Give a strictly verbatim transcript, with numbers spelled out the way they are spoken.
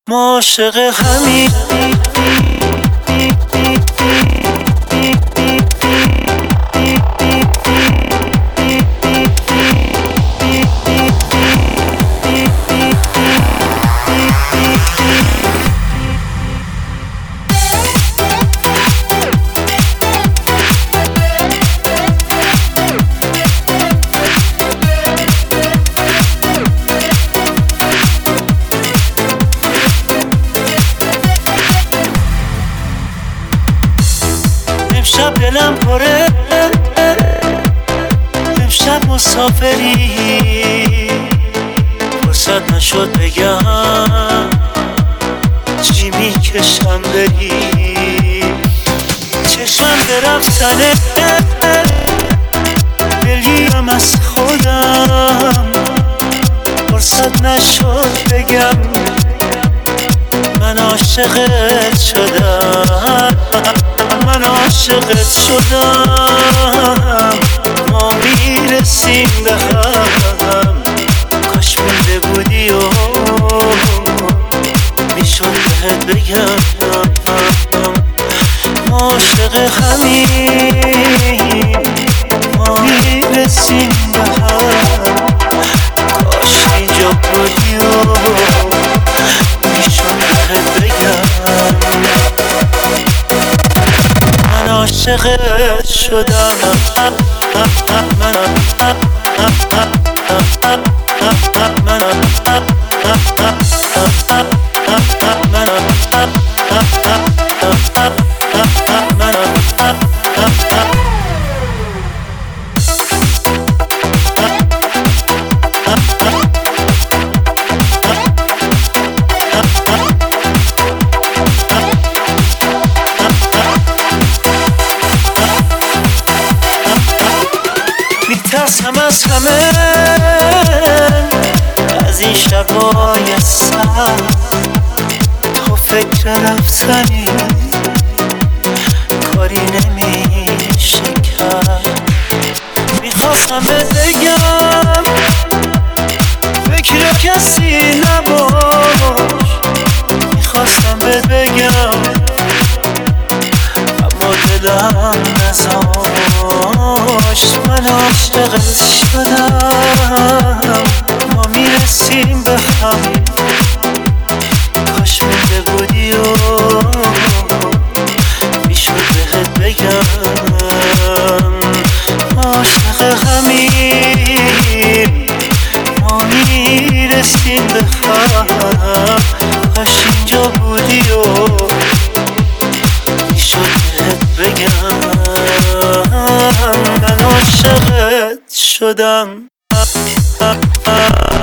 ما عاشق همین امشب دلم پره، امشب مسافری، فرصت نشد بگم چی میکشم بری. چشمم به رفتنه، دلگیرم از خودم، فرصت نشد بگم من عاشقت شدم، من عاشقت شدم. ما میرسیم به هم، کاش مونده بودی و میشد بهت بگم ما عاشق همین، ما میرسیم به هم، کاش اینجا بودی و میشد بهت بگم من عاشقت شدم. من میترسم از همه، از این شبای سرد، تو فکر رفتنی کاری نمیشه کرد. میخواستم بهت بگم فکر کسی نباش، میخواستم بهت بگم اما دلم نذاشت. من عاشقت شدم، ما میرسیم به هم، کاش مونده بودی و میشد بهت بگم ما عاشق همین، ما میرسیم به هم، کاش اینجا بودی و میشد بهت بگم من عاشقت شدم.